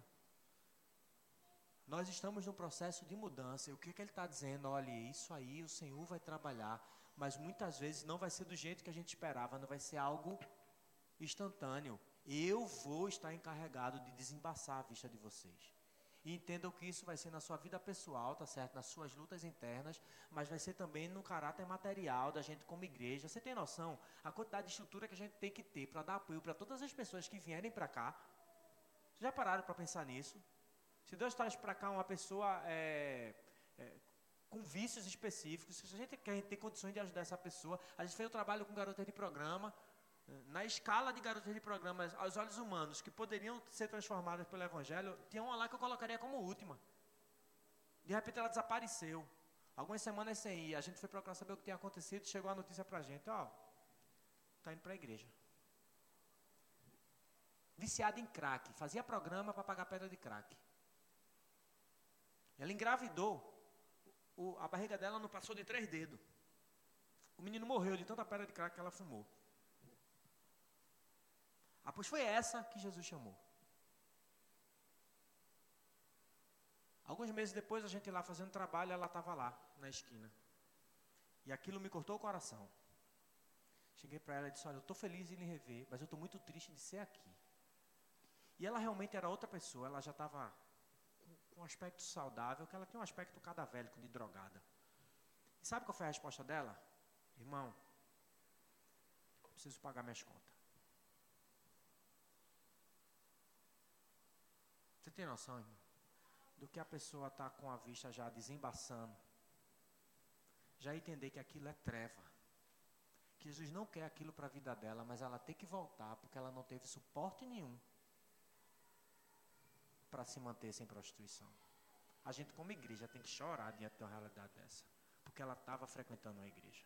Nós estamos num processo de mudança. E o que, que ele está dizendo? Olha, isso aí o Senhor vai trabalhar. Mas muitas vezes não vai ser do jeito que a gente esperava, não vai ser algo instantâneo. Eu vou estar encarregado de desembaçar a vista de vocês. E entendam que isso vai ser na sua vida pessoal, tá certo? Nas suas lutas internas, mas vai ser também no caráter material da gente como igreja. Você tem noção? A quantidade de estrutura que a gente tem que ter para dar apoio para todas as pessoas que vierem para cá. Vocês já pararam para pensar nisso? Se Deus traz para cá uma pessoa é, é, com vícios específicos, se a gente quer ter condições de ajudar essa pessoa, a gente fez um trabalho com garotas de programa, na escala de garotas de programa, aos olhos humanos, que poderiam ser transformadas pelo Evangelho, tinha uma lá que eu colocaria como última. De repente ela desapareceu. Algumas semanas sem ir, a gente foi procurar saber o que tinha acontecido, chegou a notícia pra gente, ó, tá indo para a igreja. Viciada em crack, fazia programa para pagar pedra de crack. Ela engravidou, o, a barriga dela não passou de três dedos. O menino morreu de tanta pedra de crack que ela fumou. Ah, pois foi essa que Jesus chamou. Alguns meses depois, a gente lá fazendo trabalho, ela estava lá, na esquina. E aquilo me cortou o coração. Cheguei para ela e disse, olha, eu estou feliz em lhe rever, mas eu estou muito triste de ser aqui. E ela realmente era outra pessoa, ela já estava com um aspecto saudável, que ela tinha um aspecto cadavélico de drogada. E sabe qual foi a resposta dela? Irmão, eu preciso pagar minhas contas. Você tem noção, irmão? Do que a pessoa está com a vista já desembaçando. Já entender que aquilo é treva. Que Jesus não quer aquilo para a vida dela, mas ela tem que voltar, porque ela não teve suporte nenhum para se manter sem prostituição. A gente como igreja tem que chorar diante de uma realidade dessa, porque ela estava frequentando uma igreja.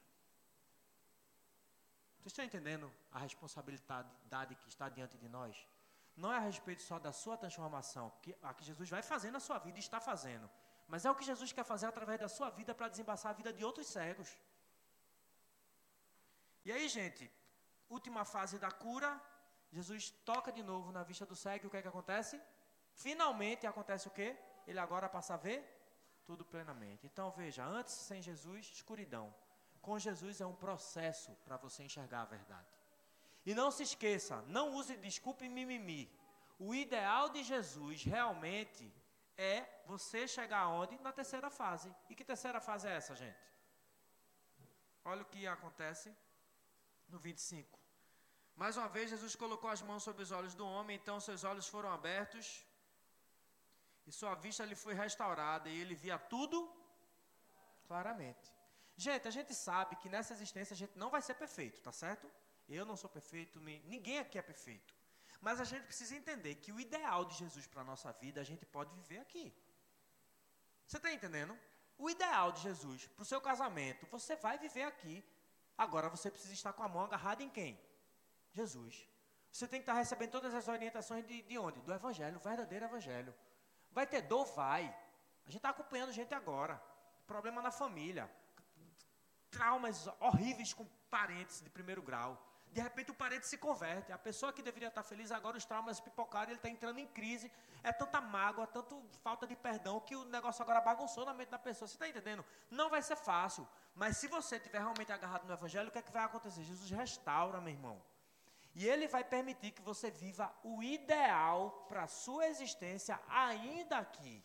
Vocês estão entendendo a responsabilidade que está diante de nós? Não é a respeito só da sua transformação, que, a que Jesus vai fazer na sua vida e está fazendo, mas é o que Jesus quer fazer através da sua vida para desembaçar a vida de outros cegos. E aí, gente, última fase da cura, Jesus toca de novo na vista do cego, e o que é que acontece? Finalmente acontece o quê? Ele agora passa a ver tudo plenamente. Então veja, antes sem Jesus, escuridão. Com Jesus é um processo para você enxergar a verdade. E não se esqueça, não use desculpa e mimimi. O ideal de Jesus realmente é você chegar aonde? Na terceira fase. E que terceira fase é essa, gente? Olha o que acontece no vinte e cinco. Mais uma vez, Jesus colocou as mãos sobre os olhos do homem, então seus olhos foram abertos e sua vista lhe foi restaurada e ele via tudo claramente. Gente, a gente sabe que nessa existência a gente não vai ser perfeito, tá certo? Eu não sou perfeito, ninguém aqui é perfeito. Mas a gente precisa entender que o ideal de Jesus para a nossa vida, a gente pode viver aqui. Você está entendendo? O ideal de Jesus para o seu casamento, você vai viver aqui. Agora você precisa estar com a mão agarrada em quem? Jesus. Você tem que estar recebendo todas as orientações de, de onde? Do Evangelho, o verdadeiro Evangelho. Vai ter dor? Vai. A gente está acompanhando gente agora. Problema na família. Traumas horríveis com parentes de primeiro grau. De repente o parente se converte. A pessoa que deveria estar feliz, agora os traumas pipocaram, ele está entrando em crise. É tanta mágoa, tanta falta de perdão, que o negócio agora bagunçou na mente da pessoa. Você está entendendo? Não vai ser fácil. Mas se você estiver realmente agarrado no Evangelho, o que é que vai acontecer? Jesus restaura, meu irmão. E Ele vai permitir que você viva o ideal para a sua existência ainda aqui.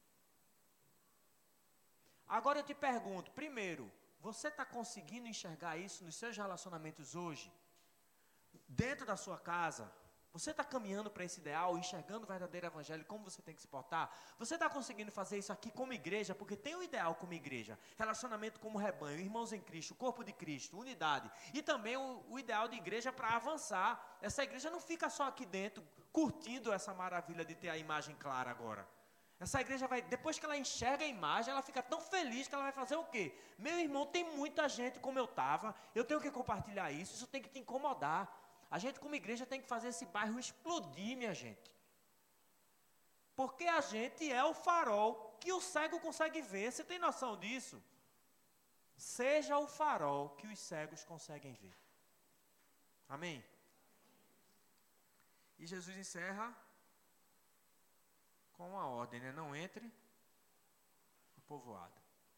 Agora eu te pergunto, primeiro, você está conseguindo enxergar isso nos seus relacionamentos hoje? Dentro da sua casa? Você está caminhando para esse ideal, enxergando o verdadeiro Evangelho, como você tem que se portar? Você está conseguindo fazer isso aqui como igreja? Porque tem o ideal como igreja. Relacionamento como rebanho, irmãos em Cristo, corpo de Cristo, unidade. E também o, o ideal de igreja para avançar. Essa igreja não fica só aqui dentro, curtindo essa maravilha de ter a imagem clara agora. Essa igreja vai, depois que ela enxerga a imagem, ela fica tão feliz que ela vai fazer o quê? Meu irmão, tem muita gente como eu estava, eu tenho que compartilhar isso, isso tem que te incomodar. A gente como igreja tem que fazer esse bairro explodir, minha gente. Porque a gente é o farol que o cego consegue ver. Você tem noção disso? Seja o farol que os cegos conseguem ver. Amém? E Jesus encerra com uma ordem, né? Não entre no povoado.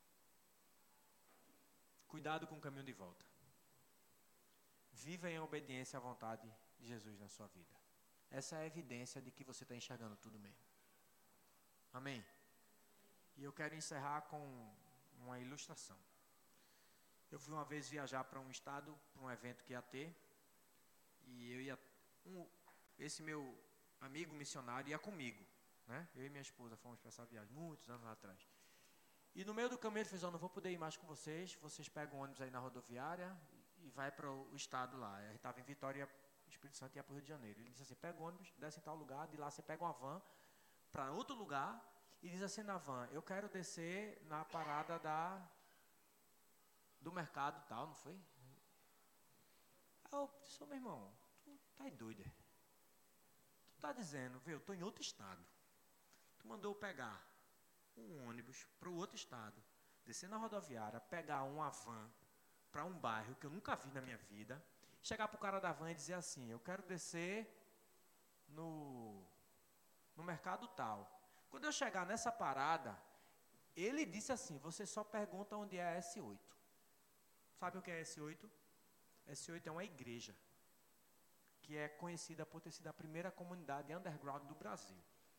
Cuidado com o caminho de volta. Viva em obediência à vontade de Jesus na sua vida. essa é a evidência de que você está enxergando tudo mesmo. Amém? E eu quero encerrar com uma ilustração. Eu fui uma vez viajar para um estado, para um evento que ia ter, e eu ia, um, esse meu amigo missionário ia comigo, né? Eu e minha esposa fomos para essa viagem, muitos anos atrás. E no meio do caminho ele fez, ó, não vou poder ir mais com vocês, vocês pegam um ônibus aí na rodoviária e vai para o estado lá. A gente estava em Vitória, Espírito Santo, e ia para o Rio de Janeiro. Ele disse assim, pega o ônibus, desce em tal lugar, de lá você pega uma van para outro lugar, e diz assim na van, eu quero descer na parada da, do mercado tal, não foi? Aí eu disse, meu irmão, tu tá doido, é? Tu tá dizendo, viu, eu tô em outro estado. Tu mandou eu pegar um ônibus para o outro estado, descer na rodoviária, pegar uma van para um bairro que eu nunca vi na minha vida, chegar pro cara da van e dizer assim, eu quero descer no, no mercado tal. Quando eu chegar nessa parada, ele disse assim, você só pergunta onde é a S oito. Sabe o que é a S oito? S oito é uma igreja, que é conhecida por ter sido a primeira comunidade underground do Brasil.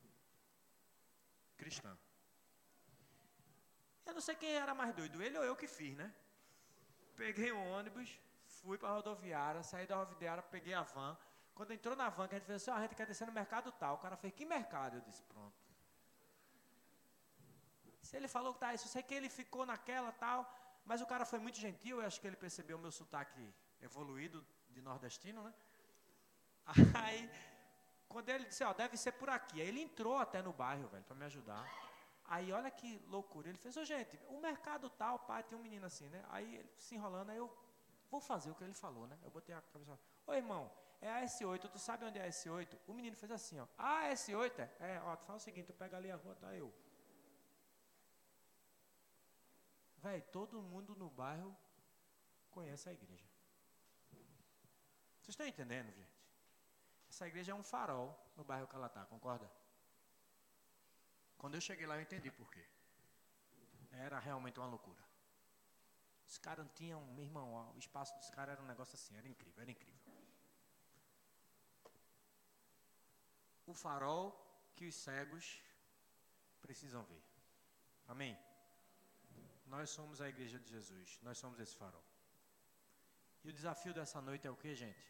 Cristã. Eu não sei quem era mais doido, ele ou eu que fiz, né? Peguei o ônibus, fui para a rodoviária, saí da rodoviária, peguei a van. Quando entrou na van, que a gente fez assim, oh, a gente quer descer no mercado tal. O cara fez, que mercado? Eu disse, pronto. Se ele falou que tá isso, eu sei que ele ficou naquela tal, mas o cara foi muito gentil, eu acho que ele percebeu o meu sotaque evoluído de nordestino, né? Aí, quando ele disse, ó, deve ser por aqui. Aí ele entrou até no bairro, velho, para me ajudar. Aí, olha que loucura. Ele fez, ô, gente, o mercado tal, pai, tem um menino assim, né? Aí, ele se enrolando, aí eu vou fazer o que ele falou, né? Eu botei a cabeça, ô, irmão, é a S oito, tu sabe onde é a S oito? O menino fez assim, ó, ah, S oito é? É, ó, tu fala o seguinte, tu pega ali a rua, tá eu. Véi, todo mundo no bairro conhece a igreja. Vocês estão entendendo, gente? Essa igreja é um farol no bairro que ela está, concorda? Quando eu cheguei lá, eu entendi por quê. Era realmente uma loucura. Os caras não tinham, meu irmão, o espaço dos caras era um negócio assim, era incrível, era incrível. O farol que os cegos precisam ver. Amém? Nós somos a igreja de Jesus, nós somos esse farol. E o desafio dessa noite é o que, gente?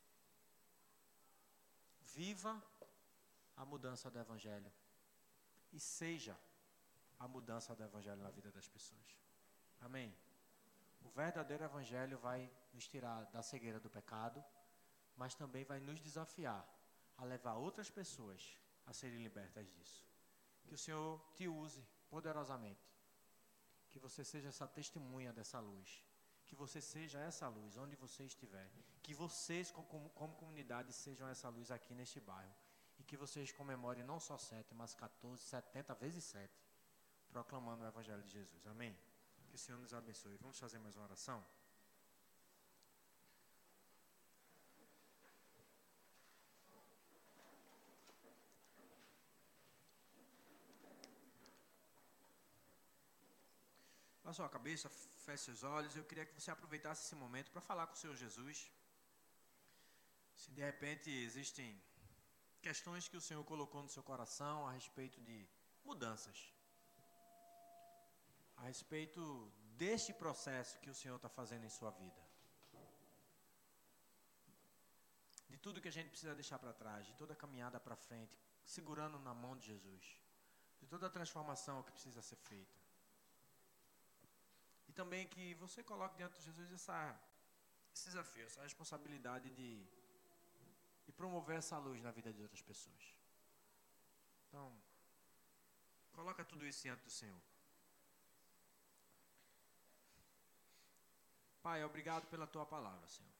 Viva a mudança do Evangelho e seja a mudança do Evangelho na vida das pessoas. Amém? O verdadeiro Evangelho vai nos tirar da cegueira do pecado, mas também vai nos desafiar a levar outras pessoas a serem libertas disso. Que o Senhor te use poderosamente. Que você seja essa testemunha dessa luz. Que você seja essa luz onde você estiver. Que vocês, como, como comunidade, sejam essa luz aqui neste bairro. E que vocês comemorem não só sete, mas quatorze, setenta vezes sete, proclamando o Evangelho de Jesus. Amém? Que o Senhor nos abençoe. Vamos fazer mais uma oração? Baixe sua cabeça, feche seus olhos. Eu queria que você aproveitasse esse momento para falar com o Senhor Jesus. Se de repente existem questões que o Senhor colocou no seu coração a respeito de mudanças, a respeito deste processo que o Senhor está fazendo em sua vida, de tudo que a gente precisa deixar para trás, de toda a caminhada para frente, segurando na mão de Jesus, de toda a transformação que precisa ser feita. E também que você coloque diante de Jesus essa, esse desafio, essa responsabilidade de, de promover essa luz na vida de outras pessoas. Então, coloca tudo isso diante do Senhor. Pai, obrigado pela Tua palavra, Senhor.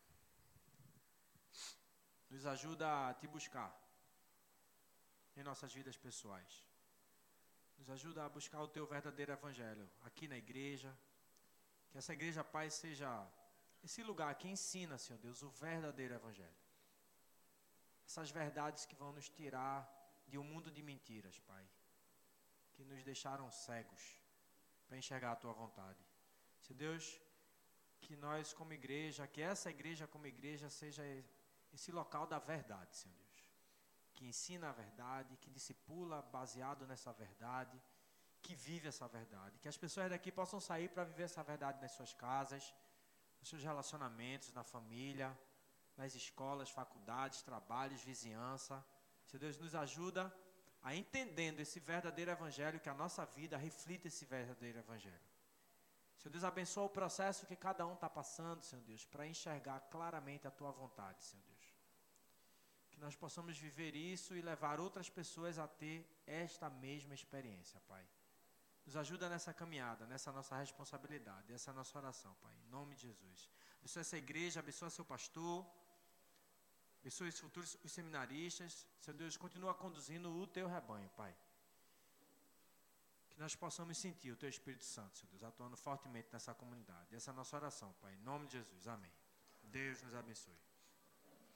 Nos ajuda a Te buscar em nossas vidas pessoais. Nos ajuda a buscar o Teu verdadeiro Evangelho aqui na igreja. Que essa igreja, Pai, seja esse lugar que ensina, Senhor Deus, o verdadeiro Evangelho. Essas verdades que vão nos tirar de um mundo de mentiras, Pai. Que nos deixaram cegos para enxergar a Tua vontade. Senhor Deus, que nós como igreja, que essa igreja como igreja seja esse local da verdade, Senhor Deus. que ensina a verdade, que discipula baseado nessa verdade, que vive essa verdade. Que as pessoas daqui possam sair para viver essa verdade nas suas casas, nos seus relacionamentos, na família, nas escolas, faculdades, trabalhos, vizinhança. Senhor Deus, nos ajuda a, entendendo esse verdadeiro evangelho, que a nossa vida reflita esse verdadeiro evangelho. Senhor Deus, abençoa o processo que cada um está passando, Senhor Deus, para enxergar claramente a Tua vontade, Senhor Deus. Que nós possamos viver isso e levar outras pessoas a ter esta mesma experiência, Pai. Nos ajuda nessa caminhada, nessa nossa responsabilidade, essa é a nossa oração, Pai, em nome de Jesus. Abençoa essa igreja, abençoa seu pastor, abençoa os futuros os seminaristas. Senhor Deus, continua conduzindo o Teu rebanho, Pai. Que nós possamos sentir o Teu Espírito Santo, Senhor Deus, atuando fortemente nessa comunidade. Essa é a nossa oração, Pai, em nome de Jesus. Amém. Deus nos abençoe.